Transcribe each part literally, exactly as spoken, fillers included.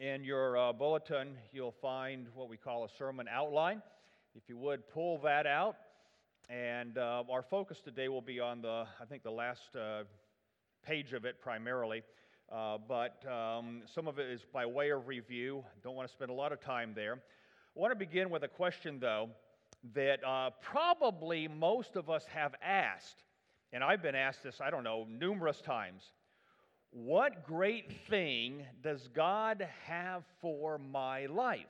In your uh, bulletin, you'll find what we call a sermon outline. If you would, pull that out. And uh, our focus today will be on the, I think, the last uh, page of it primarily. Uh, but um, some of it is by way of review. Don't want to spend a lot of time there. I want to begin with a question, though, that uh, probably most of us have asked. And I've been asked this, I don't know, numerous times. What great thing does God have for my life?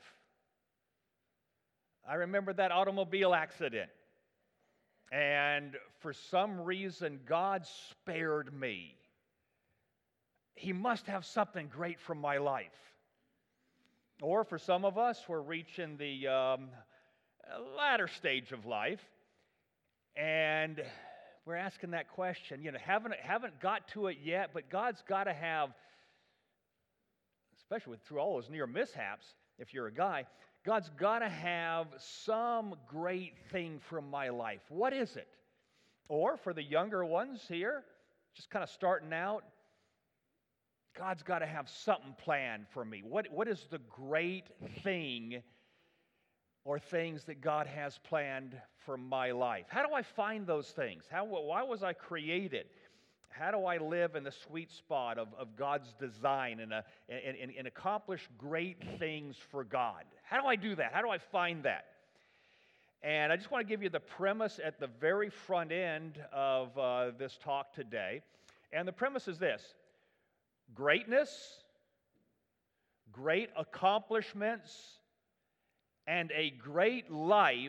I remember that automobile accident. And for some reason, God spared me. He must have something great for my life. Or for some of us, we're reaching the um, latter stage of life. And we're asking that question, you know, haven't, haven't got to it yet, but God's got to have, especially with, through all those near mishaps, if you're a guy, God's got to have some great thing from my life. What is it? Or for the younger ones here, just kind of starting out, God's got to have something planned for me. What, what is the great thing or things that God has planned for my life? How do I find those things? How, why was I created? How do I live in the sweet spot of, of God's design and, uh, and, and, and accomplish great things for God? How do I do that? How do I find that? And I just want to give you the premise at the very front end of uh, this talk today. And the premise is this: greatness, great accomplishments, and a great life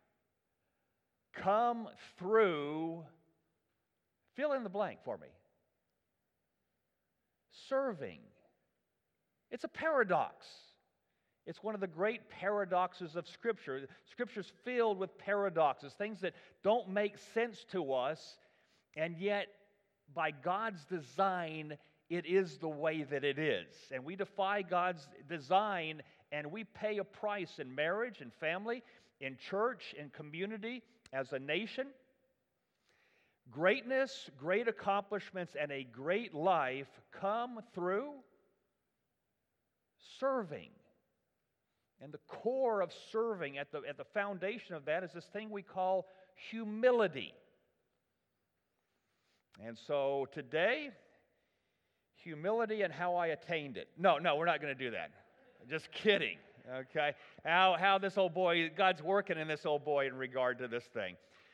come through, fill in the blank for me, serving. It's a paradox. It's one of the great paradoxes of Scripture. Scripture's filled with paradoxes, things that don't make sense to us, and yet by God's design, it is the way that it is. And we defy God's design, and we pay a price in marriage and family, in church, in community, as a nation. Greatness, great accomplishments, and a great life come through serving. And the core of serving, at the, at the foundation of that, is this thing we call humility. And so today, humility and how I attained it. No, no, we're not going to do that. Just kidding, okay? How, how this old boy, God's working in this old boy in regard to this thing.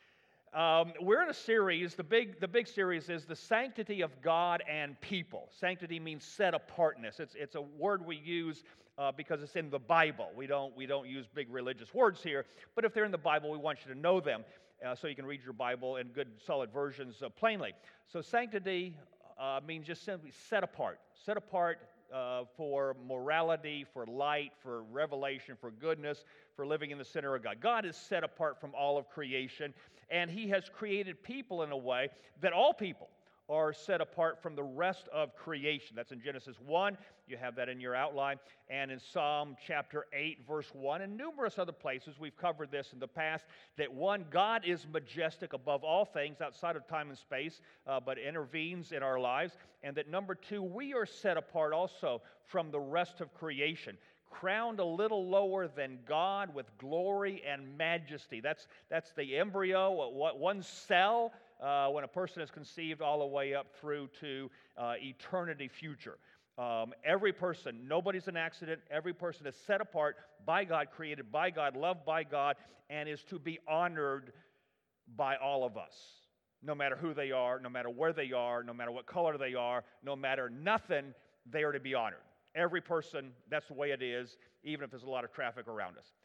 Um, we're in a series, the big, the big series is the sanctity of God and people. Sanctity means set apartness. It's, it's a word we use uh, because it's in the Bible. We don't, we don't use big religious words here, but if they're in the Bible, we want you to know them uh, so you can read your Bible in good, solid versions uh, plainly. So sanctity uh, means just simply set apart. Set apart Uh, for morality, for light, for revelation, for goodness, for living in the center of God. God is set apart from all of creation, and He has created people in a way that all people are set apart from the rest of creation. That's in Genesis one. You have that in your outline. And in Psalm chapter eight, verse one, and numerous other places, we've covered this in the past, that one, God is majestic above all things outside of time and space, uh, but intervenes in our lives. And that number two, we are set apart also from the rest of creation, crowned a little lower than God with glory and majesty. That's, that's the embryo, what one cell, Uh, when a person is conceived all the way up through to uh, eternity future. Um, every person, nobody's an accident, every person is set apart by God, created by God, loved by God, and is to be honored by all of us. No matter who they are, no matter where they are, no matter what color they are, no matter nothing, they are to be honored. Every person, that's the way it is, even if there's a lot of traffic around us.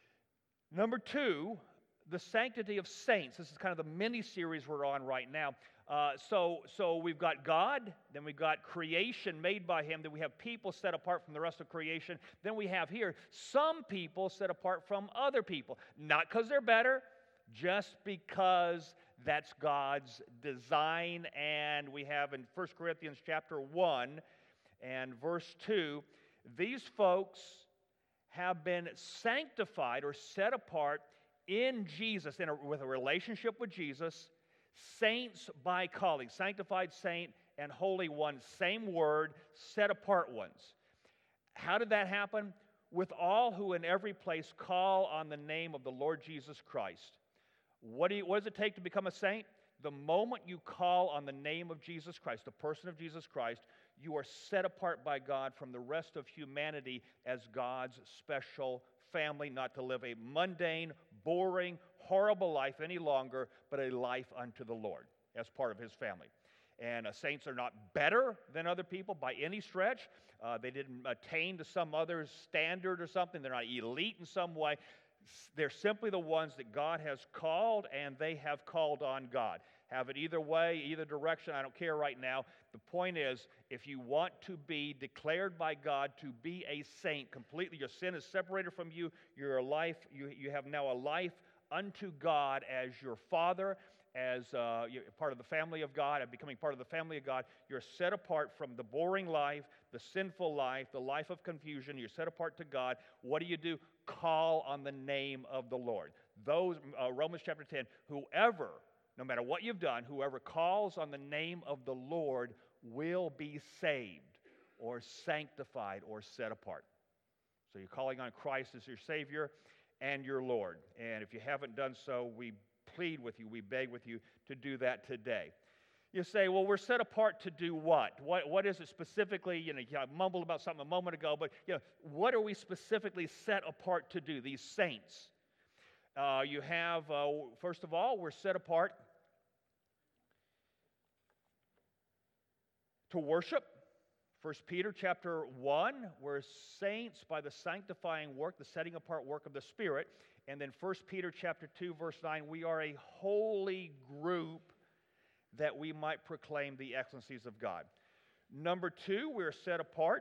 Number two, the sanctity of saints. This is kind of the mini-series we're on right now. Uh, so, so we've got God, then we've got creation made by Him, then we have people set apart from the rest of creation, then we have here some people set apart from other people. Not because they're better, just because that's God's design. And we have in First Corinthians chapter one and verse two, these folks have been sanctified or set apart in Jesus, in a, with a relationship with Jesus, saints by calling, sanctified saint and holy one, same word, set apart ones. How did that happen? With all who in every place call on the name of the Lord Jesus Christ. What, do you, what does it take to become a saint? The moment you call on the name of Jesus Christ, the person of Jesus Christ, you are set apart by God from the rest of humanity as God's special family, not to live a mundane, boring, horrible life any longer, but a life unto the Lord as part of His family. And uh, saints are not better than other people by any stretch. Uh, they didn't attain to some other standard or something. They're not elite in some way. They're simply the ones that God has called, and they have called on God. Have it either way, either direction, I don't care right now. The point is, if you want to be declared by God to be a saint completely, your sin is separated from you, you're a life, you, you have now a life unto God as your Father, as uh, you're part of the family of God, and becoming part of the family of God. You're set apart from the boring life, the sinful life, the life of confusion. You're set apart to God. What do you do? Call on the name of the Lord. Those, uh, Romans chapter ten, whoever, no matter what you've done, whoever calls on the name of the Lord will be saved or sanctified or set apart. So you're calling on Christ as your Savior and your Lord. And if you haven't done so, we plead with you, we beg with you to do that today. You say, well, we're set apart to do what? What, what is it specifically? You know, I mumbled about something a moment ago, but you know, what are we specifically set apart to do, these saints? Uh, you have, uh, first of all, we're set apart to worship. First Peter chapter one, we're saints by the sanctifying work, the setting apart work of the Spirit. And then First Peter chapter two, verse nine, we are a holy group that we might proclaim the excellencies of God. Number two, we're set apart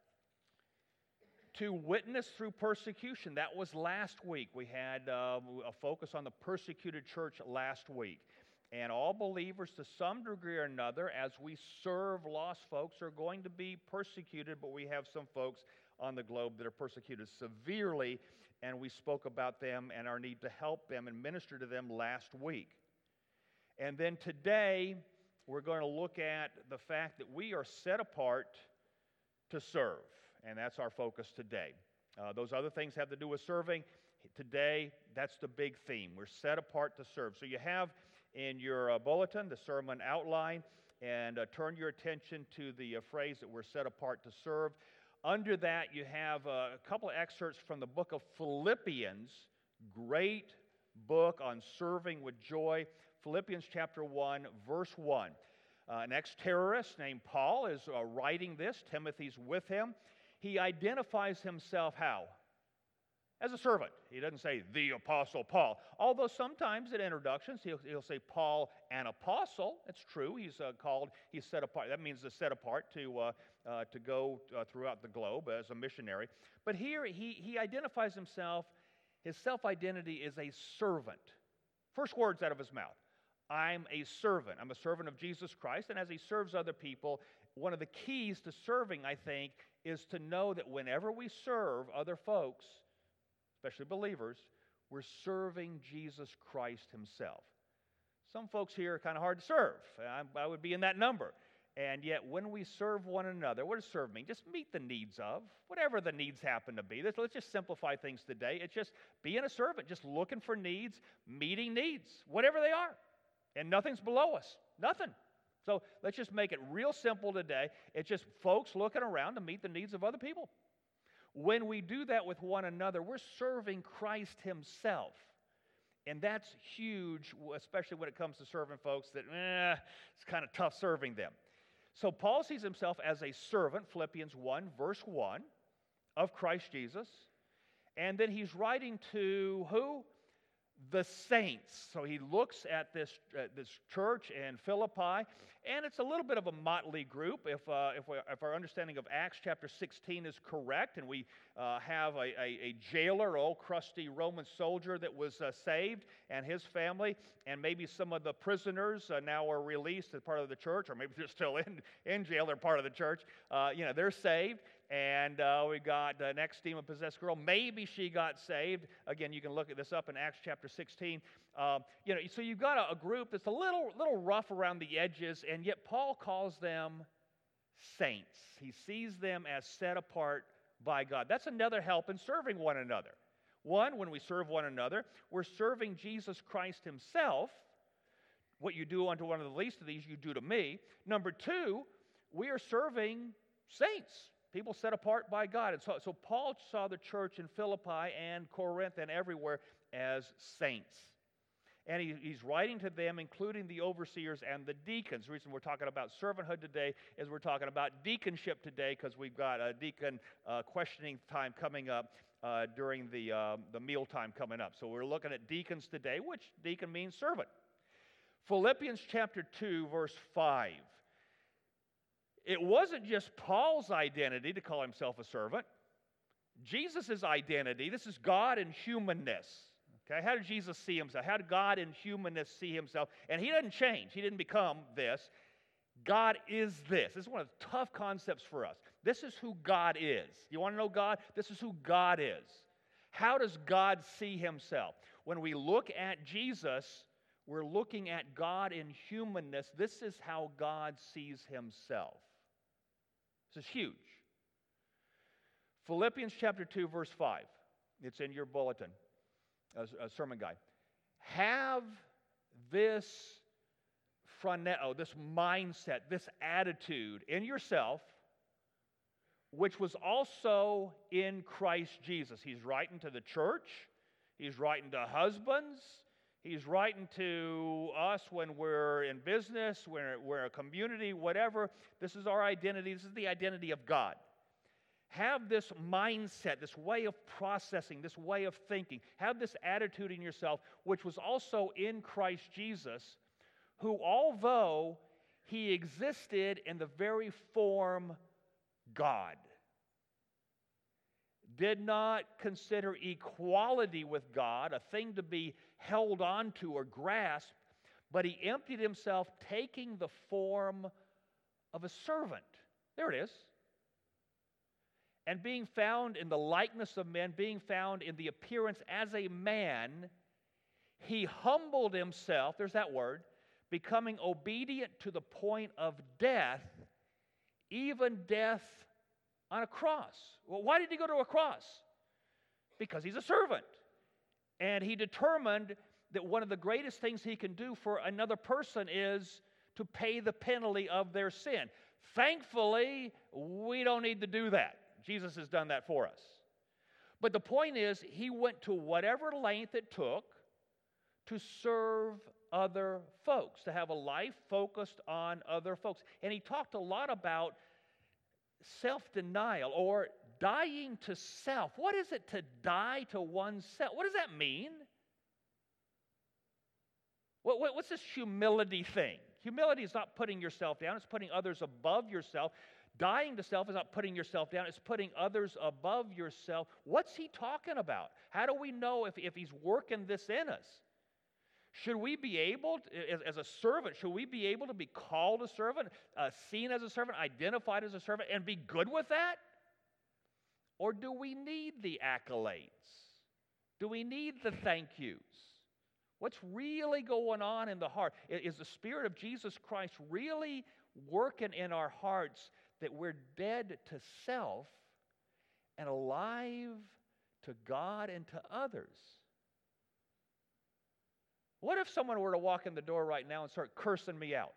to witness through persecution. That was last week. We had uh, a focus on the persecuted church last week. And all believers, to some degree or another, as we serve lost folks, are going to be persecuted, but we have some folks on the globe that are persecuted severely, and we spoke about them and our need to help them and minister to them last week. And then today, we're going to look at the fact that we are set apart to serve, and that's our focus today. Uh, those other things have to do with serving. Today, that's the big theme. We're set apart to serve. So you have in your uh, bulletin the sermon outline, and uh, turn your attention to the uh, phrase that we're set apart to serve. Under that, you have uh, a couple of excerpts from the book of Philippians, great book on serving with joy. Philippians chapter one, verse one. Uh, an ex-terrorist named Paul is uh, writing this. Timothy's with him. He identifies himself how? As a servant. He doesn't say the Apostle Paul. Although sometimes in introductions he'll, he'll say Paul an apostle. It's true. He's uh, called, he's set apart. That means to set apart to, uh, uh, to go uh, throughout the globe as a missionary. But here he, he identifies himself, his self-identity is a servant. First words out of his mouth. I'm a servant. I'm a servant of Jesus Christ. And as he serves other people, one of the keys to serving, I think, is to know that whenever we serve other folks, especially believers, we're serving Jesus Christ himself. Some folks here are kind of hard to serve. I, I would be in that number. And yet when we serve one another, what does serve mean? Just meet the needs of, whatever the needs happen to be. Let's, let's just simplify things today. It's just being a servant, just looking for needs, meeting needs, whatever they are. And nothing's below us. Nothing. So let's just make it real simple today. It's just folks looking around to meet the needs of other people. When we do that with one another, we're serving Christ himself. And that's huge, especially when it comes to serving folks that, eh, it's kind of tough serving them. So Paul sees himself as a servant, Philippians one, verse one, of Christ Jesus. And then he's writing to who? The saints. So he looks at this uh, this church in Philippi, and it's a little bit of a motley group. If uh, if, we, if our understanding of Acts chapter sixteen is correct, and we uh, have a, a, a jailer, old crusty Roman soldier that was uh, saved, and his family, and maybe some of the prisoners uh, now are released as part of the church, or maybe they're still in in jail. They're part of the church. Uh, you know, they're saved. And uh, we got the next demon-possessed girl. Maybe she got saved. Again, you can look at this up in Acts chapter sixteen. Um, you know, so you've got a, a group that's a little, little rough around the edges, and yet Paul calls them saints. He sees them as set apart by God. That's another help in serving one another. One, when we serve one another, we're serving Jesus Christ himself. What you do unto one of the least of these, you do to me. Number two, we are serving saints, people set apart by God. And so, so Paul saw the church in Philippi and Corinth and everywhere as saints. And he, he's writing to them, including the overseers and the deacons. The reason we're talking about servanthood today is we're talking about deaconship today, because we've got a deacon uh, questioning time coming up uh, during the, uh, the meal time coming up. So we're looking at deacons today, which deacon means servant. Philippians chapter two, verse five. It wasn't just Paul's identity to call himself a servant. Jesus' identity, this is God in humanness. Okay, how did Jesus see himself? How did God in humanness see himself? And he didn't change. He didn't become this. God is this. This is one of the tough concepts for us. This is who God is. You want to know God? This is who God is. How does God see himself? When we look at Jesus, we're looking at God in humanness. This is how God sees himself. This is huge. Philippians chapter two, verse five. It's in your bulletin. A, a sermon guide. Have this phroneo, this mindset, this attitude in yourself, which was also in Christ Jesus. He's writing to the church. He's writing to husbands. He's writing to us when we're in business, when we're a community, whatever. This is our identity. This is the identity of God. Have this mindset, this way of processing, this way of thinking. Have this attitude in yourself, which was also in Christ Jesus, who, although he existed in the very form God, did not consider equality with God a thing to be held on to or grasped, but he emptied himself, taking the form of a servant. There it is. And being found in the likeness of men, being found in the appearance as a man, he humbled himself, there's that word, becoming obedient to the point of death, even death on a cross. Well, why did he go to a cross? Because he's a servant. And he determined that one of the greatest things he can do for another person is to pay the penalty of their sin. Thankfully, we don't need to do that. Jesus has done that for us. But the point is, he went to whatever length it took to serve other folks, to have a life focused on other folks. And he talked a lot about self-denial or dying to self. What is it to die to oneself? What does that mean? What, what, what's this humility thing? Humility is not putting yourself down. It's putting others above yourself. Dying to self is not putting yourself down. It's putting others above yourself. What's he talking about? How do we know if, if he's working this in us? Should we be able, to, as, as a servant, should we be able to be called a servant, uh, seen as a servant, identified as a servant, and be good with that? Or do we need the accolades? Do we need the thank yous? What's really going on in the heart? Is the Spirit of Jesus Christ really working in our hearts that we're dead to self and alive to God and to others? What if someone were to walk in the door right now and start cursing me out?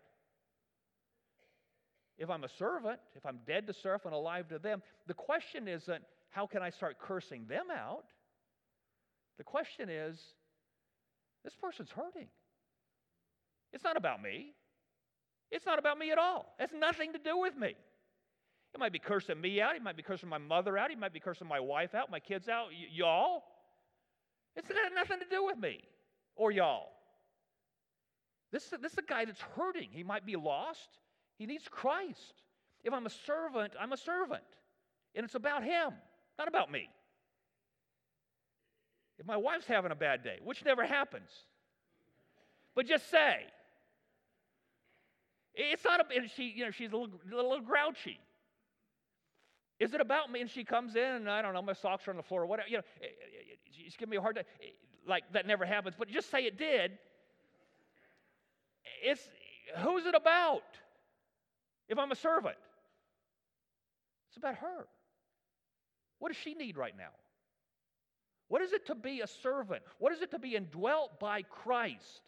If I'm a servant, if I'm dead to self and alive to them, the question isn't, how can I start cursing them out? The question is, this person's hurting. It's not about me. It's not about me at all. It has nothing to do with me. It might be cursing me out. He might be cursing my mother out. He might be cursing my wife out, my kids out. Y- y'all. It's got nothing to do with me or y'all. This, this is a guy that's hurting. He might be lost. He needs Christ. If I'm a servant, I'm a servant. And it's about him, not about me. If my wife's having a bad day, which never happens, but just say, it's not, a, and she, you know, she's a little, a little grouchy. Is it about me? And she comes in, and I don't know, my socks are on the floor or whatever. You know, she's giving me a hard time. Like, that never happens, but just say it did. It's, who's it about? If I'm a servant, it's about her. What does she need right now? What is it to be a servant? What is it to be indwelt by Christ?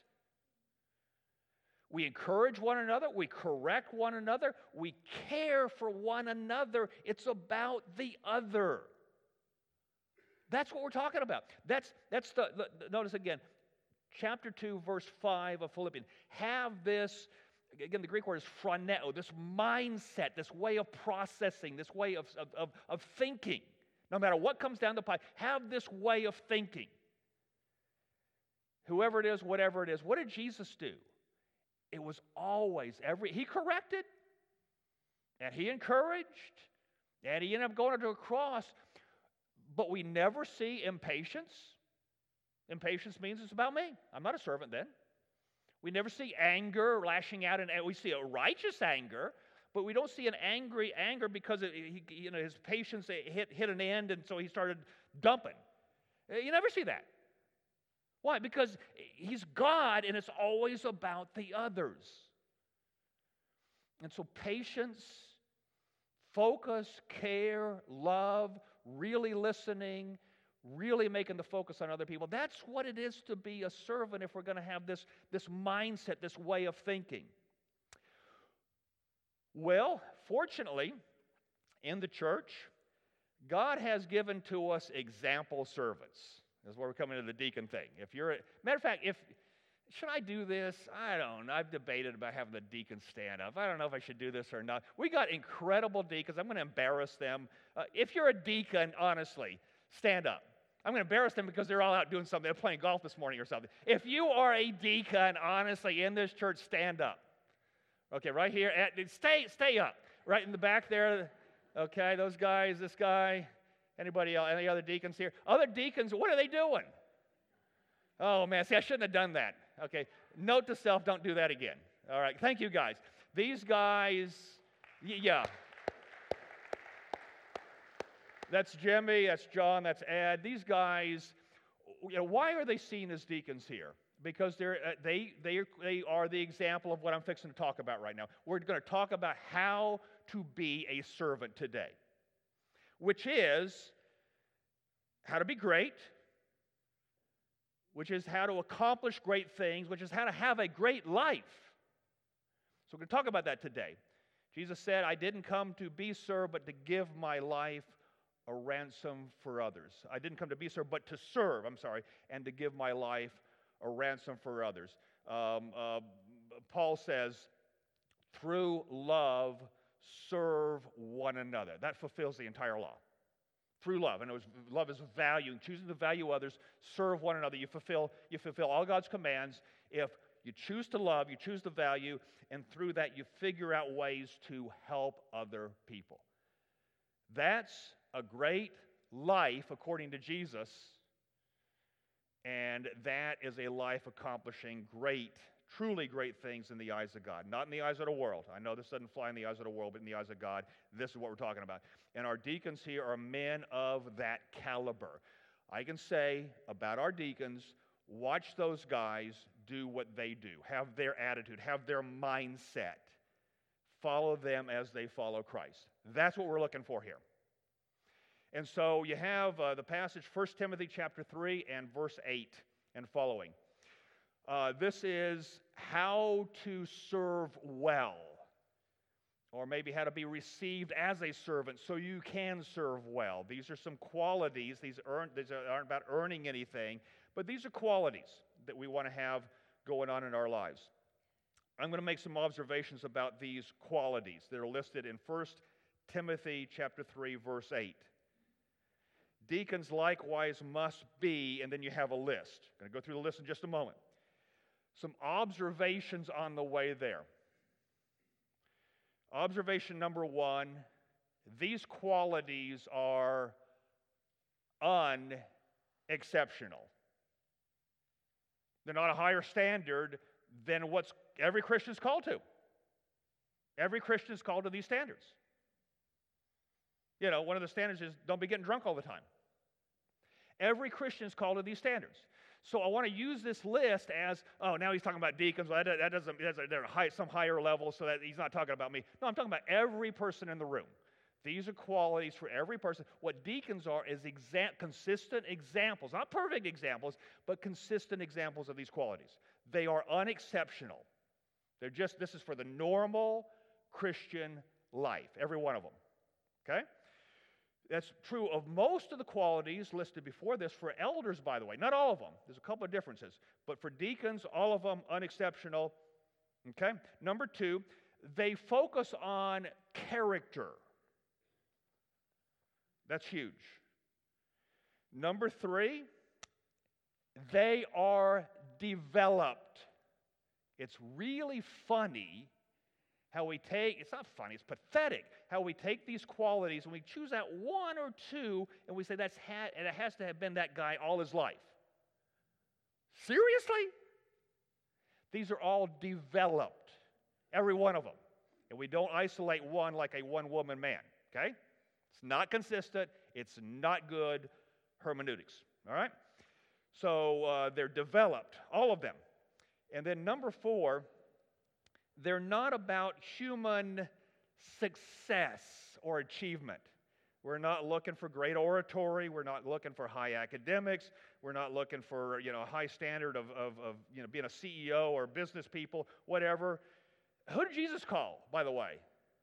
We encourage one another. We correct one another. We care for one another. It's about the other. That's what we're talking about. That's, that's the, the, notice again, chapter two, verse five of Philippians. Have this, again, the Greek word is phroneo, this mindset, this way of processing, this way of, of, of, of thinking. No matter what comes down the pipe, have this way of thinking. Whoever it is, whatever it is. What did Jesus do? It was always, every, he corrected, and he encouraged, and he ended up going to a cross, but we never see impatience. Impatience means it's about me. I'm not a servant then. We never see anger, lashing out, and we see a righteous anger, but we don't see an angry anger because it, he, you know, his patience hit, hit an end, and so he started dumping. You never see that. Why? Because he's God, and it's always about the others. And so patience, focus, care, love, really listening, really making the focus on other people. That's what it is to be a servant if we're going to have this, this mindset, this way of thinking. Well, fortunately, in the church, God has given to us example servants. This is where we're coming to the deacon thing. If you're, a, matter of fact, if should I do this? I don't know. I've debated about having the deacons stand up. I don't know if I should do this or not. We got incredible deacons. I'm going to embarrass them. Uh, if you're a deacon, honestly, stand up. I'm going to embarrass them because they're all out doing something. They're playing golf this morning or something. If you are a deacon, honestly, in this church, stand up. Okay, right here. At, stay, stay up. Right in the back there. Okay, those guys, this guy. Anybody else? Any other deacons here? Other deacons, what are they doing? Oh, man, see, I shouldn't have done that. Okay, note to self, don't do that again. All right, thank you, guys. These guys, y- yeah. That's Jimmy, that's John, that's Ed. These guys, you know, why are they seen as deacons here? Because they're, uh, they, they, are, they are the example of what I'm fixing to talk about right now. We're going to talk about how to be a servant today, which is how to be great, which is how to accomplish great things, which is how to have a great life. So we're going to talk about that today. Jesus said, I didn't come to be served, but to give my life a ransom for others. I didn't come to be served, but to serve, I'm sorry, and to give my life a ransom for others. Um, uh, Paul says, through love, serve one another. That fulfills the entire law. Through love. And it was, love is value. Choosing to value others, serve one another. You fulfill, you fulfill all God's commands. If you choose to love, you choose to value, and through that you figure out ways to help other people. That's a great life according to Jesus, and that is a life accomplishing great, truly great things in the eyes of God. Not in the eyes of the world. I know this doesn't fly in the eyes of the world, but in the eyes of God, this is what we're talking about. And our deacons here are men of that caliber. I can say about our deacons, watch those guys do what they do. Have their attitude, have their mindset. Follow them as they follow Christ. That's what we're looking for here. And so you have uh, the passage, First Timothy chapter three and verse eight and following. Uh, this is how to serve well, or maybe how to be received as a servant so you can serve well. These are some qualities. These, earn, these aren't about earning anything, but these are qualities that we want to have going on in our lives. I'm going to make some observations about these qualities that are listed in First Timothy chapter three, verse eight. Deacons likewise must be, and then you have a list. I'm going to go through the list in just a moment. Some observations on the way there. Observation number one, these qualities are unexceptional. They're not a higher standard than what every Christian is called to. Every Christian is called to these standards. You know, one of the standards is don't be getting drunk all the time. Every Christian is called to these standards. So I want to use this list as, oh, now he's talking about deacons. Well, that, that doesn't, that's, they're high, some higher level, so that he's not talking about me. No, I'm talking about every person in the room. These are qualities for every person. What deacons are is exa- consistent examples, not perfect examples, but consistent examples of these qualities. They are unexceptional. They're just, this is for the normal Christian life, every one of them. Okay? That's true of most of the qualities listed before this. For elders, by the way, not all of them. There's a couple of differences. But for deacons, all of them unexceptional. Okay? Number two, they focus on character. That's huge. Number three, they are developed. It's really funny how we take, it's not funny, it's pathetic, how we take these qualities and we choose out one or two and we say that's ha- and it has to have been that guy all his life. Seriously? These are all developed, every one of them. And we don't isolate one like a one-woman man, okay? It's not consistent. It's not good hermeneutics, all right? So uh, they're developed, all of them. And then number four, they're not about human success or achievement. We're not looking for great oratory. We're not looking for high academics. We're not looking for, you know, a high standard of, of, of you know, being a C E O or business people, whatever. Who did Jesus call, by the way?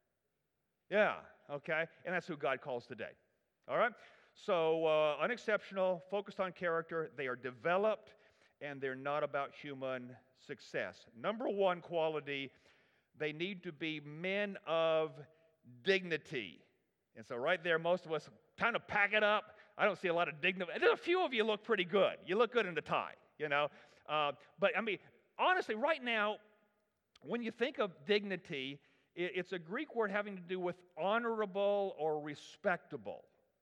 Yeah, okay? And that's who God calls today. All right? So uh, unexceptional, focused on character. They are developed, and they're not about human success. Number one quality, they need to be men of dignity. And so right there, most of us kind of pack it up. I don't see a lot of dignity. There's a few of you look pretty good. You look good in the tie, you know. Uh, but, I mean, honestly, right now, when you think of dignity, it, it's a Greek word having to do with honorable or respectable.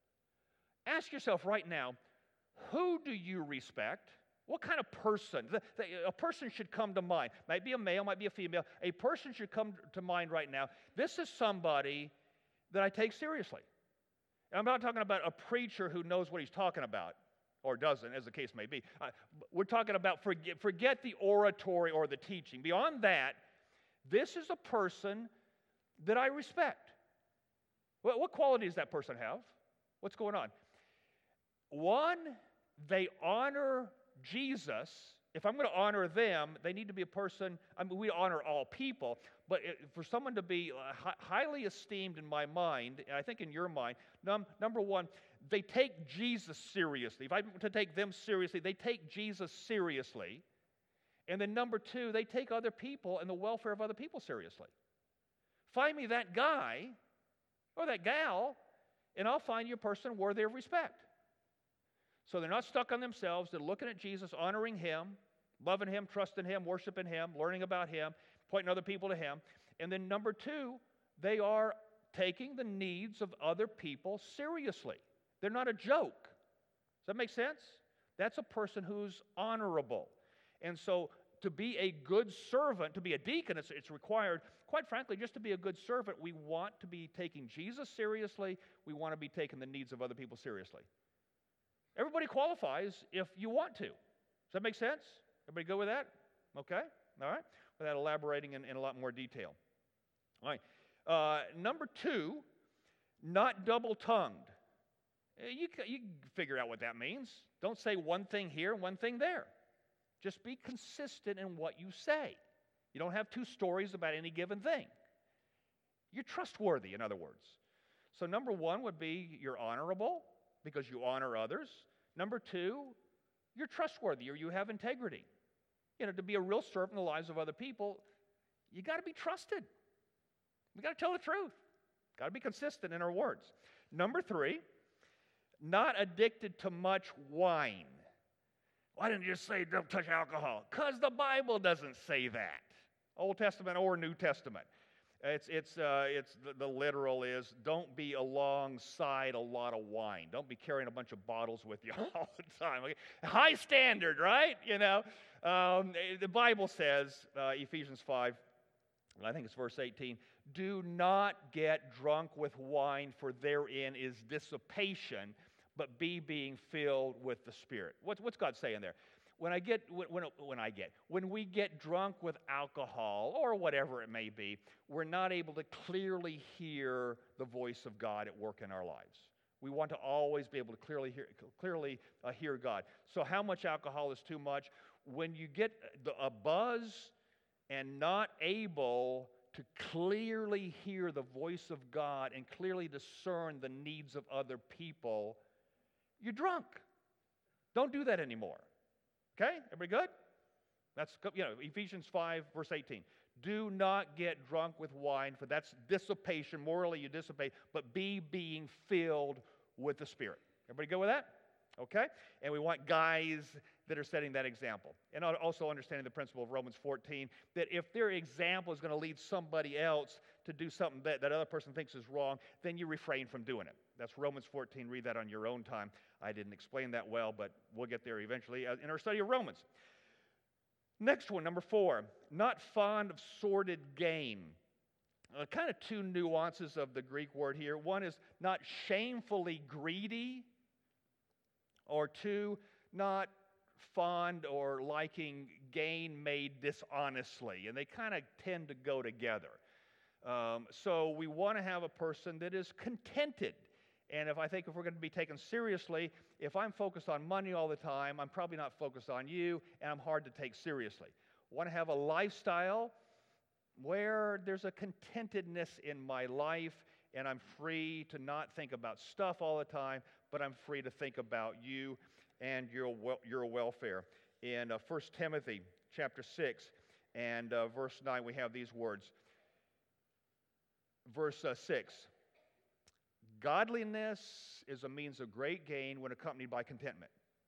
Ask yourself right now, who do you respect? What kind of person? The, the, a person should come to mind. Might be a male, might be a female. A person should come to mind right now. This is somebody that I take seriously. And I'm not talking about a preacher who knows what he's talking about, or doesn't, as the case may be. Uh, we're talking about forget, forget the oratory or the teaching. Beyond that, this is a person that I respect. What, what quality does that person have? What's going on? One, they honor Jesus. If I'm going to honor them, they need to be a person, I mean, we honor all people, but it, for someone to be uh, hi- highly esteemed in my mind, and I think in your mind, num- number one, they take Jesus seriously. If I'm to take them seriously, they take Jesus seriously. And then number two, they take other people and the welfare of other people seriously. Find me that guy or that gal, and I'll find you a person worthy of respect. So they're not stuck on themselves. They're looking at Jesus, honoring Him, loving Him, trusting Him, worshiping Him, learning about Him, pointing other people to Him. And then number two, they are taking the needs of other people seriously. They're not a joke. Does that make sense? That's a person who's honorable. And so to be a good servant, to be a deacon, it's, it's required, quite frankly, just to be a good servant, we want to be taking Jesus seriously. We want to be taking the needs of other people seriously. Everybody qualifies if you want to. Does that make sense? Everybody go with that? Okay? All right? Without elaborating in, in a lot more detail. All right. Uh, number two, not double-tongued. You, you can figure out what that means. Don't say one thing here and one thing there. Just be consistent in what you say. You don't have two stories about any given thing. You're trustworthy, in other words. So number one would be you're honorable because you honor others. Number two, you're trustworthy or you have integrity. You know, to be a real servant in the lives of other people, you got to be trusted. We got to tell the truth. Got to be consistent in our words. Number three, not addicted to much wine. Why didn't you just say don't touch alcohol? Because the Bible doesn't say that. Old Testament or New Testament. It's, it's, uh, it's the, the literal is don't be alongside a lot of wine. Don't be carrying a bunch of bottles with you all the time. Okay? High standard, right? You know, um, the Bible says, uh, Ephesians five, I think it's verse eighteen, do not get drunk with wine, for therein is dissipation, but be being filled with the Spirit. What's, what's God saying there? when I get, when, when, when I get, when we get drunk with alcohol or whatever it may be, we're not able to clearly hear the voice of God at work in our lives. We want to always be able to clearly hear, clearly uh, hear God. So how much alcohol is too much? When you get the, a buzz and not able to clearly hear the voice of God and clearly discern the needs of other people, you're drunk. Don't do that anymore. Okay? Everybody good? That's, you know, Ephesians five, verse eighteen. Do not get drunk with wine, for that's dissipation. Morally, you dissipate, but be being filled with the Spirit. Everybody go with that? Okay? And we want guys that are setting that example. And also understanding the principle of Romans fourteen, that if their example is going to lead somebody else to do something that that other person thinks is wrong, then you refrain from doing it. That's Romans fourteen. Read that on your own time. I didn't explain that well, but we'll get there eventually in our study of Romans. Next one, number four, not fond of sordid gain. Uh, kind of two nuances of the Greek word here. One is not shamefully greedy, or two, not fond or liking gain made dishonestly. And they kind of tend to go together. Um, so we want to have a person that is contented. And if I think if we're going to be taken seriously, if I'm focused on money all the time, I'm probably not focused on you, and I'm hard to take seriously. I want to have a lifestyle where there's a contentedness in my life, and I'm free to not think about stuff all the time, but I'm free to think about you and your your welfare. In uh, First Timothy chapter six and uh, verse nine, we have these words. Verse uh, six. Godliness is a means of great gain when accompanied by contentment.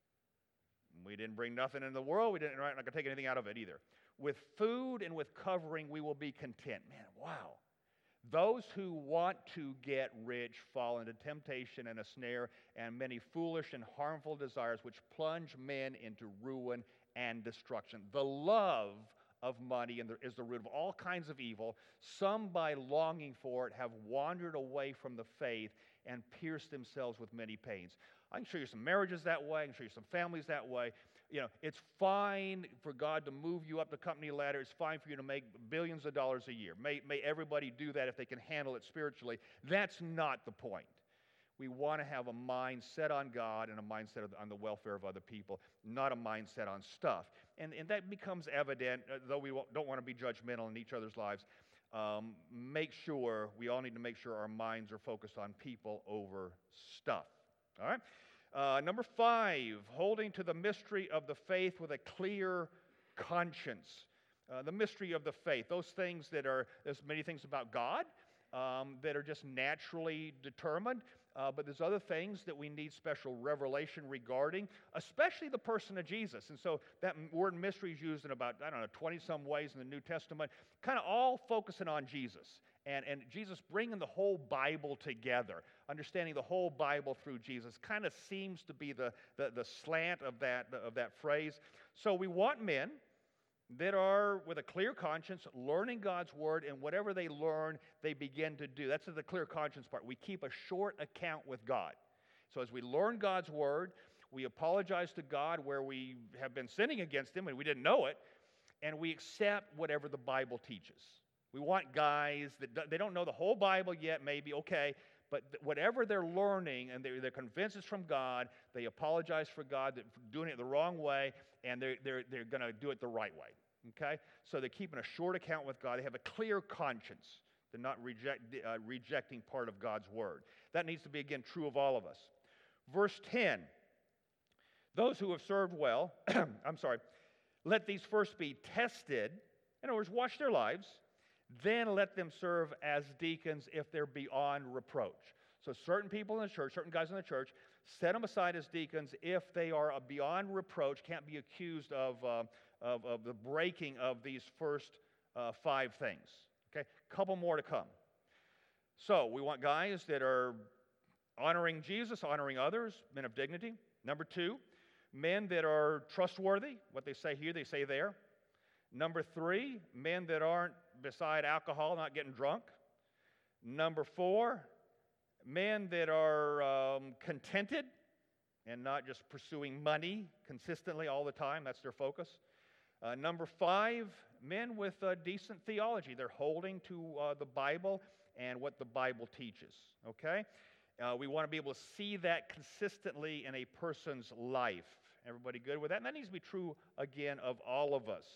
We didn't bring nothing into the world. We didn't, we're not going to take anything out of it either. With food and with covering, we will be content. Man, wow. Those who want to get rich fall into temptation and a snare and many foolish and harmful desires which plunge men into ruin and destruction. The love of money is the root of all kinds of evil. Some, by longing for it, have wandered away from the faith and pierced themselves with many pains. I can show you some marriages that way. I can show you some families that way. You know, it's fine for God to move you up the company ladder. It's fine for you to make billions of dollars a year. May, may everybody do that if they can handle it spiritually. That's not the point. We want to have a mind set on God and a mindset on the welfare of other people, not a mindset on stuff. And, and that becomes evident, uh, though we don't want to be judgmental in each other's lives. Um, make sure, we all need to make sure our minds are focused on people over stuff. All right? Uh, number five, holding to the mystery of the faith with a clear conscience. Uh, the mystery of the faith, those things that are, there's many things about God um, that are just naturally determined. Uh, but there's other things that we need special revelation regarding, especially the person of Jesus. And so that word mystery is used in about, I don't know, twenty-some ways in the New Testament, kind of all focusing on Jesus. And, and Jesus bringing the whole Bible together, understanding the whole Bible through Jesus, kind of seems to be the, the, the slant of that, of that phrase. So we want men that are with a clear conscience, learning God's word, and whatever they learn, they begin to do. That's the clear conscience part. We keep a short account with God. So as we learn God's word, we apologize to God where we have been sinning against him and we didn't know it, and we accept whatever the Bible teaches. We want guys that they don't know the whole Bible yet, maybe, okay, but whatever they're learning and they're, they're convinced it's from God, they apologize for God for doing it the wrong way, and they're, they're, they're going to do it the right way, okay? So they're keeping a short account with God. They have a clear conscience. They're not reject, uh, rejecting part of God's word. That needs to be, again, true of all of us. Verse ten, those who have served well, I'm sorry, let these first be tested. In other words, watch their lives. Then let them serve as deacons if they're beyond reproach. So certain people in the church, certain guys in the church, set them aside as deacons if they are beyond reproach, can't be accused of, uh, of, of the breaking of these first uh, five things. Okay, couple more to come. So we want guys that are honoring Jesus, honoring others, men of dignity. Number two, men that are trustworthy. What they say here, they say there. Number three, men that aren't beside alcohol, not getting drunk. Number four, men that are um, contented and not just pursuing money consistently all the time. That's their focus. Uh, number five, men with uh, decent theology. They're holding to uh, the Bible and what the Bible teaches, okay? Uh, we want to be able to see that consistently in a person's life. Everybody good with that? And that needs to be true, again, of all of us.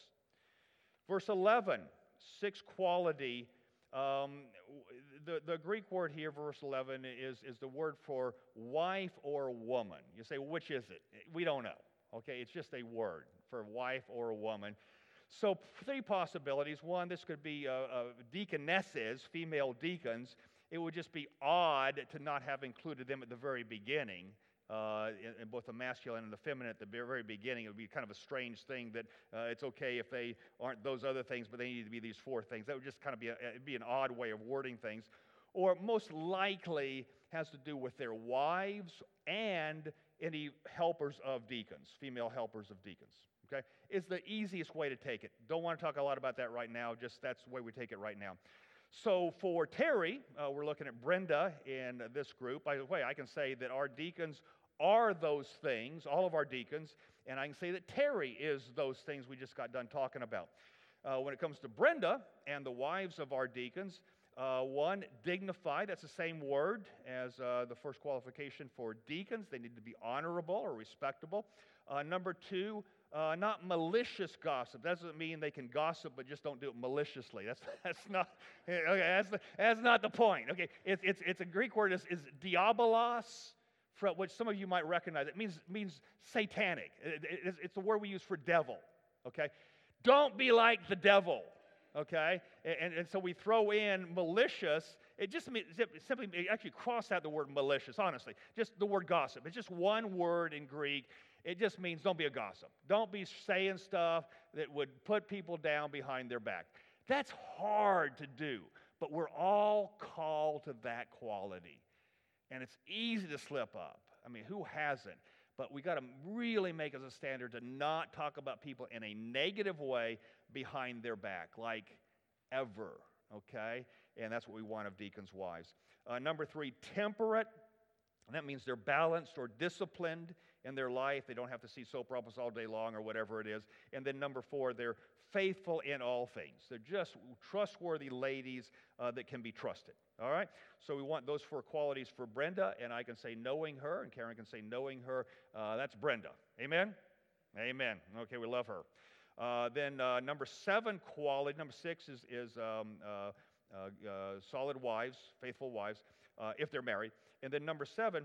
Verse eleven, sixth quality. Um, the, the Greek word here, verse eleven, is, is the word for wife or woman. You say, which is it? We don't know. Okay, it's just a word for wife or a woman. So three possibilities. One, this could be uh, uh, deaconesses, female deacons. It would just be odd to not have included them at the very beginning. Uh, in, in both the masculine and the feminine at the very beginning. It would be kind of a strange thing that uh, it's okay if they aren't those other things, but they need to be these four things. That would just kind of be, a, it'd be an odd way of wording things. Or most likely has to do with their wives and any helpers of deacons, female helpers of deacons. Okay? It's the easiest way to take it. Don't want to talk a lot about that right now, just that's the way we take it right now. So for Terry, uh, we're looking at Brenda in this group. By the way, I can say that our deacons are those things, all of our deacons, and I can say that Terry is those things we just got done talking about. Uh, when it comes to Brenda and the wives of our deacons, uh, one, dignified, that's the same word as uh, the first qualification for deacons. They need to be honorable or respectable. Uh, number two, uh, not malicious gossip. That doesn't mean they can gossip, but just don't do it maliciously. That's that's not okay. That's, the, that's not the point. Okay, it's it's it's a Greek word is, is diabolos, which some of you might recognize. It means means satanic. It, it, it's, it's the word we use for devil. Okay, don't be like the devil. Okay, and, and so we throw in malicious. It just means, simply actually cross out the word malicious. Honestly, just the word gossip. It's just one word in Greek. It just means don't be a gossip. Don't be saying stuff that would put people down behind their back. That's hard to do, but we're all called to that quality. And it's easy to slip up. I mean, who hasn't? But we got to really make as a standard to not talk about people in a negative way behind their back, like ever, okay? And that's what we want of deacons' wives. Uh, number three, temperate. And that means they're balanced or disciplined in their life. They don't have to see soap operas all day long or whatever it is. And then number four, they're faithful in all things. They're just trustworthy ladies uh, that can be trusted. All right? So we want those four qualities for Brenda, and I can say knowing her, and Karen can say knowing her. Uh, that's Brenda. Amen? Amen. Okay, we love her. Uh, then uh, number seven quality, number six is, is um, uh, uh, uh, solid wives, faithful wives, uh, if they're married. And then number seven,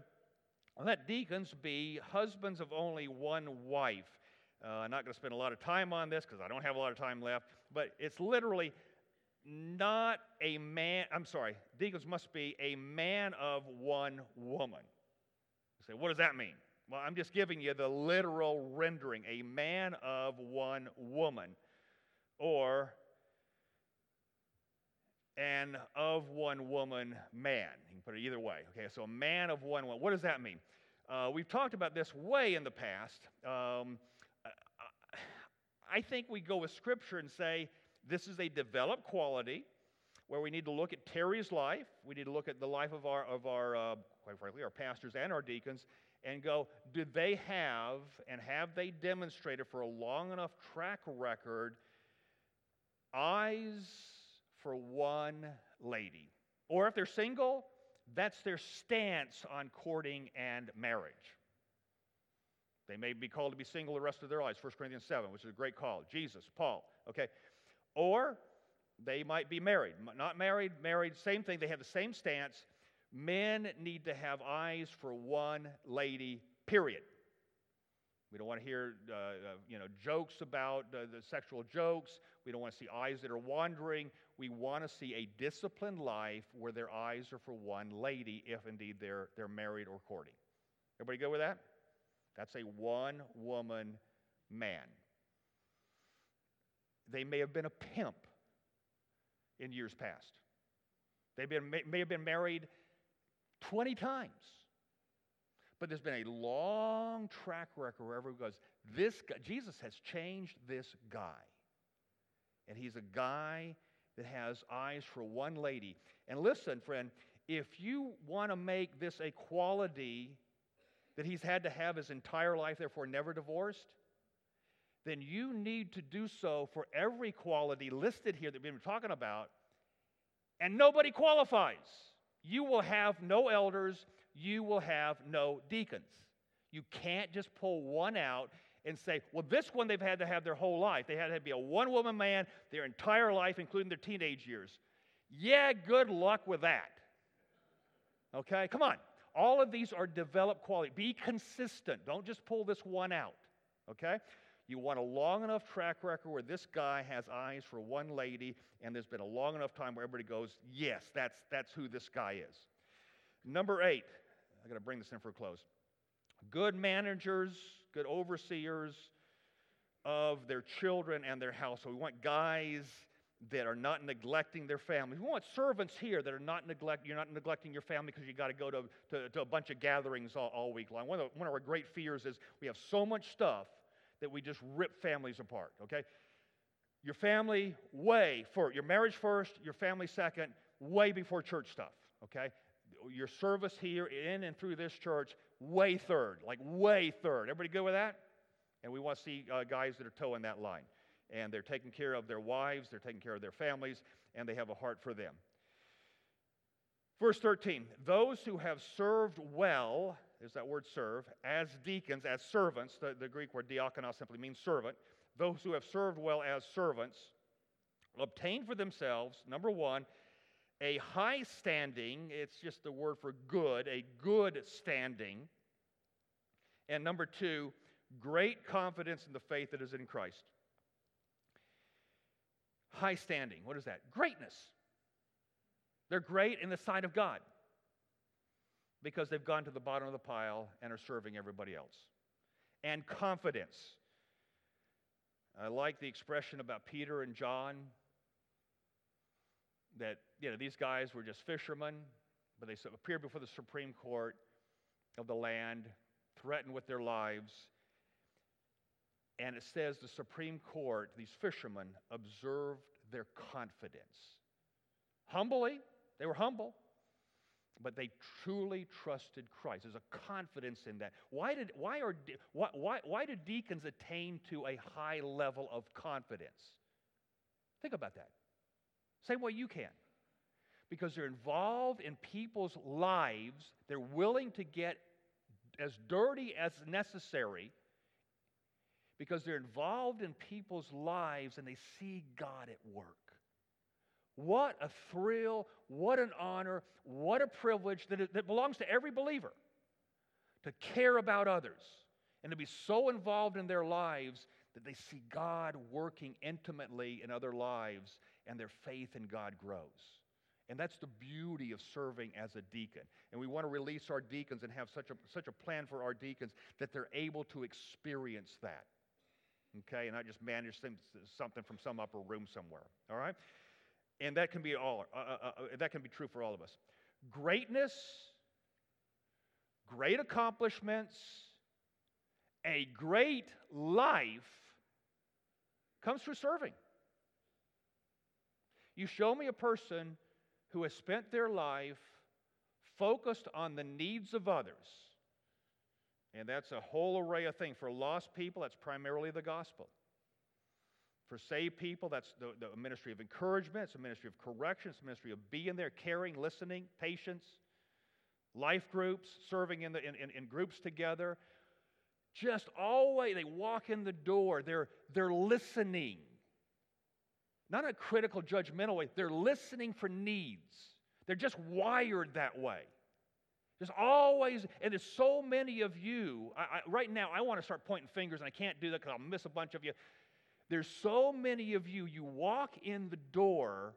let deacons be husbands of only one wife. Uh, I'm not going to spend a lot of time on this because I don't have a lot of time left, but it's literally not a man, I'm sorry, deacons must be a man of one woman. You say, what does that mean? Well, I'm just giving you the literal rendering, a man of one woman, or an of one woman man. You can put it either way. Okay, so a man of one woman. What does that mean? Uh, we've talked about this way in the past. Um, I think we go with Scripture and say this is a developed quality where we need to look at Terry's life. We need to look at the life of our, of our uh, quite frankly, our pastors and our deacons, and go, do they have and have they demonstrated for a long enough track record eyes for one lady? Or if they're single, that's their stance on courting and marriage. They may be called to be single the rest of their lives, First Corinthians seven, which is a great call. Jesus, Paul, okay? Or they might be married. Not married, married, same thing. They have the same stance. Men need to have eyes for one lady, period. We don't want to hear uh, uh, you know, jokes about uh, the sexual jokes. We don't want to see eyes that are wandering. We want to see a disciplined life where their eyes are for one lady, if indeed they're, they're married or courting. Everybody go with that? That's a one-woman man. They may have been a pimp in years past. They been, may, may have been married twenty times. But there's been a long track record wherever it goes. This guy, Jesus has changed this guy. And he's a guy that has eyes for one lady. And listen, friend, if you want to make this a quality that he's had to have his entire life, therefore never divorced, then you need to do so for every quality listed here that we've been talking about, and nobody qualifies. You will have no elders, you will have no deacons. You can't just pull one out and say, well, this one they've had to have their whole life. They had to be a one-woman man their entire life, including their teenage years. Yeah, good luck with that. Okay, come on. All of these are developed quality. Be consistent. Don't just pull this one out. Okay? You want a long enough track record where this guy has eyes for one lady, and there's been a long enough time where everybody goes, yes, that's, that's who this guy is. Number eight, I've got to bring this in for a close. Good managers, good overseers of their children and their household. We want guys that are not neglecting their families. We want servants here that are not neglect. You're not neglecting your family because you got to go to, to, to a bunch of gatherings all, all week long. One of, one of our great fears is we have so much stuff that we just rip families apart, okay? Your family way first, your marriage first, your family second, way before church stuff, okay? Your service here in and through this church, way third, like way third. Everybody good with that? And we want to see uh, guys that are towing that line. And they're taking care of their wives, they're taking care of their families, and they have a heart for them. Verse thirteen, those who have served well, there's that word serve, as deacons, as servants, the, the Greek word diakonos simply means servant. Those who have served well as servants obtain for themselves, number one, a high standing, it's just the word for good, a good standing. And number two, great confidence in the faith that is in Christ. High standing, what is that? Greatness. They're great in the sight of God because they've gone to the bottom of the pile and are serving everybody else. And confidence. I like the expression about Peter and John that, you know, these guys were just fishermen, but they appeared before the Supreme Court of the land, threatened with their lives. And it says the Supreme Court, these fishermen, observed their confidence. Humbly, they were humble, but they truly trusted Christ. There's a confidence in that. Why did why are why why, why do deacons attain to a high level of confidence? Think about that. Same way you can. Because they're involved in people's lives. They're willing to get as dirty as necessary because they're involved in people's lives and they see God at work. What a thrill, what an honor, what a privilege that, it, that belongs to every believer to care about others and to be so involved in their lives that they see God working intimately in other lives and their faith in God grows. And that's the beauty of serving as a deacon. And we want to release our deacons and have such a, such a plan for our deacons that they're able to experience that. Okay, and not just manage some, something from some upper room somewhere. All right? And that can be all. Uh, uh, uh, that can be true for all of us. Greatness, great accomplishments, a great life comes through serving. You show me a person who has spent their life focused on the needs of others. And that's a whole array of things. For lost people, that's primarily the gospel. For saved people, that's the, the ministry of encouragement, it's a ministry of correction, it's a ministry of being there, caring, listening, patience, life groups, serving in, the, in, in, in groups together. Just always, they walk in the door, they're, they're listening. Not in a critical, judgmental way, they're listening for needs. They're just wired that way. There's always, and there's so many of you, I, I, right now I want to start pointing fingers and I can't do that because I'll miss a bunch of you. There's so many of you, you walk in the door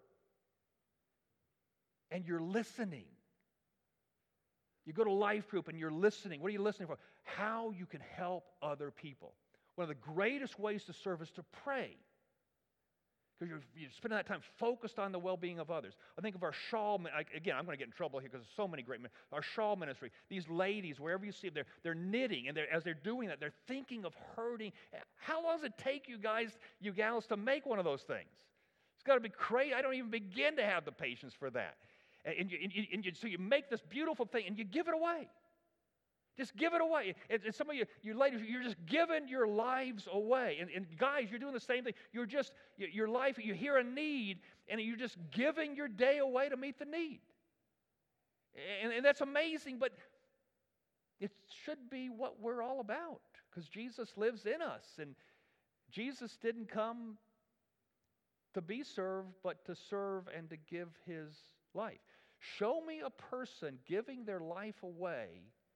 and you're listening. You go to life group and you're listening. What are you listening for? How you can help other people. One of the greatest ways to serve is to pray. Because you're, you're spending that time focused on the well-being of others. I think of our shawl, again, I'm going to get in trouble here because there's so many great men. Our shawl ministry, these ladies, wherever you see them, they're, they're knitting, and they're, as they're doing that, they're thinking of hurting. How long does it take you guys, you gals, to make one of those things? It's got to be crazy. I don't even begin to have the patience for that. And, and, you, and, you, and you, so you make this beautiful thing, and you give it away. Just give it away. And, and some of you, you ladies, you're just giving your lives away. And, and guys, you're doing the same thing. You're just, your life, you hear a need, and you're just giving your day away to meet the need. And, and that's amazing, but it should be what we're all about, because Jesus lives in us. And Jesus didn't come to be served, but to serve and to give his life. Show me a person giving their life away,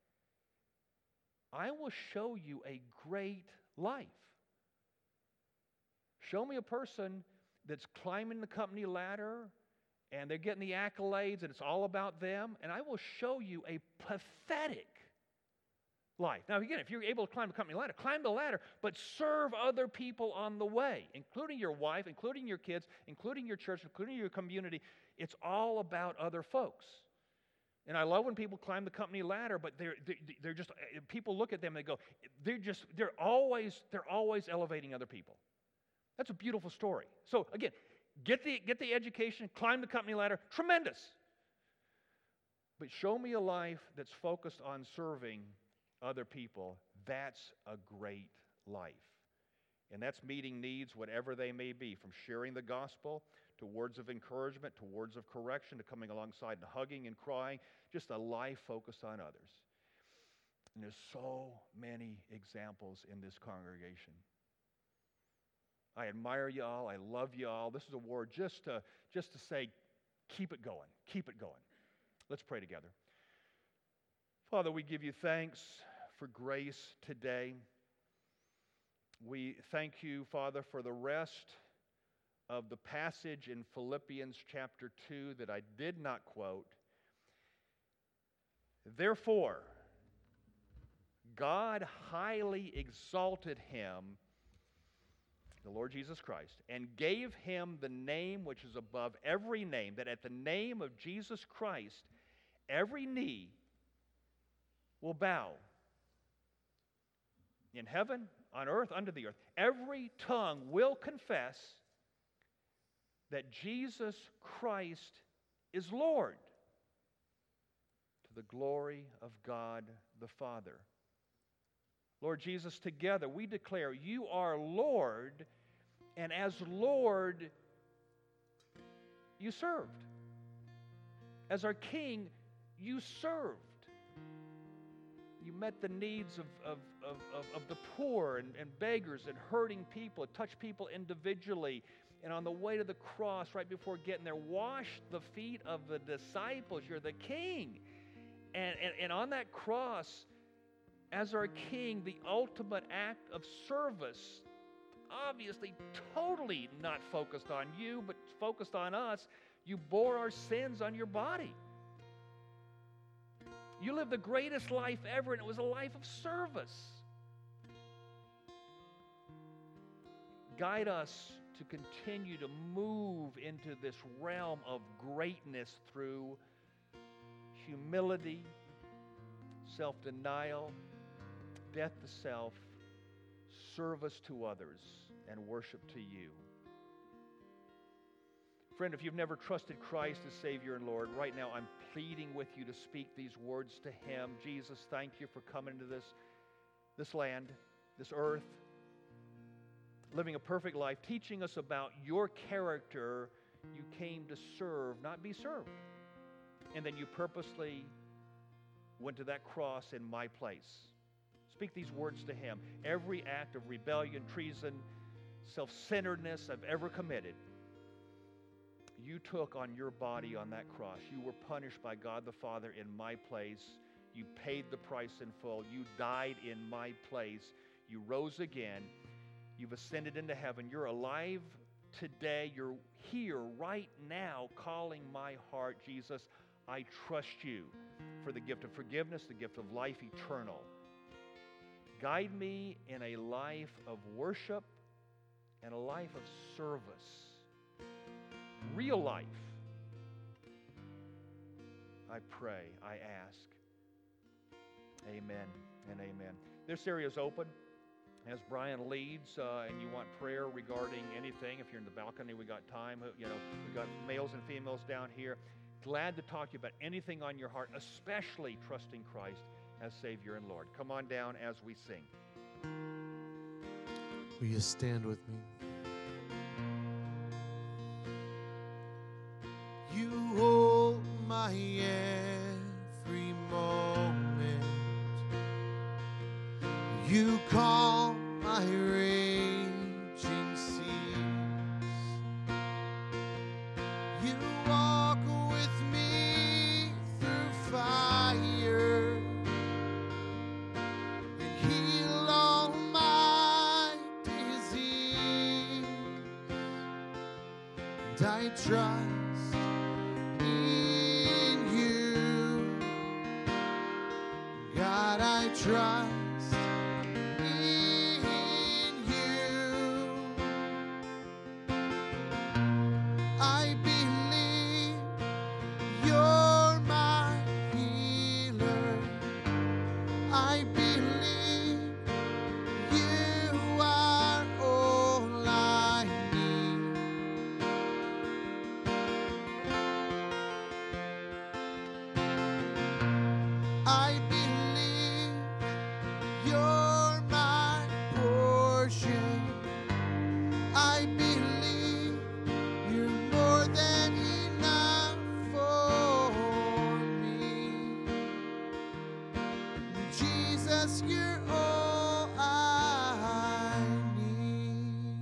I will show you a great life. Show me a person that's climbing the company ladder and they're getting the accolades and it's all about them, and I will show you a pathetic life. Now again, if you're able to climb the company ladder, climb the ladder, but serve other people on the way, including your wife, including your kids, including your church, including your community. It's all about other folks. And I love when people climb the company ladder, but they're, they're, they're just, people look at them and they go, they're just, they're always, they're always elevating other people. That's a beautiful story. So again, get the, get the education, climb the company ladder, tremendous. But show me a life that's focused on serving other people. That's a great life. And that's meeting needs, whatever they may be, from sharing the gospel to words of encouragement, to words of correction, to coming alongside and hugging and crying, just a life focused on others. And there's so many examples in this congregation. I admire y'all. I love y'all. This is a word just to, just to say, keep it going. Keep it going. Let's pray together. Father, we give you thanks for grace today. We thank you, Father, for the rest of the passage in Philippians chapter two that I did not quote. Therefore, God highly exalted him, the Lord Jesus Christ, and gave him the name which is above every name, that at the name of Jesus Christ, every knee will bow in heaven, on earth, under the earth. Every tongue will confess that Jesus Christ is Lord, to the glory of God the Father. Lord Jesus, together we declare you are Lord, and as Lord, you served. As our King, you served. You met the needs of, of, of, of, of the poor and, and beggars and hurting people, touched people individually. And on the way to the cross, right before getting there, washed the feet of the disciples. You're the King. And, and, and on that cross, as our King, the ultimate act of service, obviously totally not focused on you, but focused on us, you bore our sins on your body. You lived the greatest life ever, and it was a life of service. Guide us to continue to move into this realm of greatness through humility, self-denial, death to self, service to others, and worship to you. Friend, if you've never trusted Christ as Savior and Lord, right now I'm pleading with you to speak these words to Him. Jesus, thank you for coming to this, this land, this earth, living a perfect life, teaching us about your character. You came to serve, not be served. And then you purposely went to that cross in my place. Speak these words to Him. Every act of rebellion, treason, self-centeredness I've ever committed, you took on your body on that cross. You were punished by God the Father in my place. You paid the price in full. You died in my place. You rose again. You've ascended into heaven. You're alive today. You're here right now calling my heart. Jesus, I trust you for the gift of forgiveness, the gift of life eternal. Guide me in a life of worship and a life of service. Real life. I pray, I ask. Amen and amen. This area is open as Brian leads, uh, and you want prayer regarding anything. If you're in the balcony, we got time. You know, we got males and females down here. Glad to talk to you about anything on your heart, especially trusting Christ as Savior and Lord. Come on down as we sing. Will you stand with me? You hold my every moment. You calm my raging seas. You walk with me through fire and heal all my disease. And I trust in you, God. I trust. I believe you're my healer. I believe you are all I need. I believe you're my portion. I believe you're more than enough for me. Jesus, you're all I need.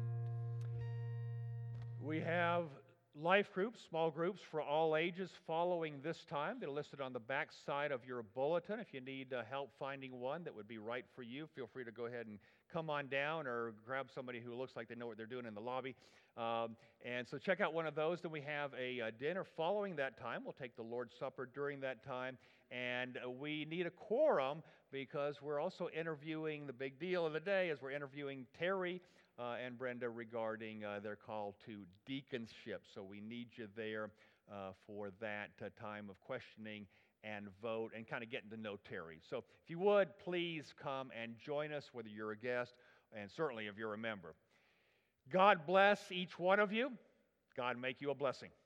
We have life groups, small groups for all ages following this time. They're listed on the back side of your bulletin. If you need uh, help finding one that would be right for you, feel free to go ahead and come on down or grab somebody who looks like they know what they're doing in the lobby. Um, and so check out one of those. Then we have a, a dinner following that time. We'll take the Lord's Supper during that time. And uh, we need a quorum because we're also interviewing, the big deal of the day is we're interviewing Terry Uh, and Brenda regarding uh, their call to deaconship. So we need you there uh, for that uh, time of questioning and vote and kind of getting to know Terry. So if you would, please come and join us, whether you're a guest and certainly if you're a member. God bless each one of you. God make you a blessing.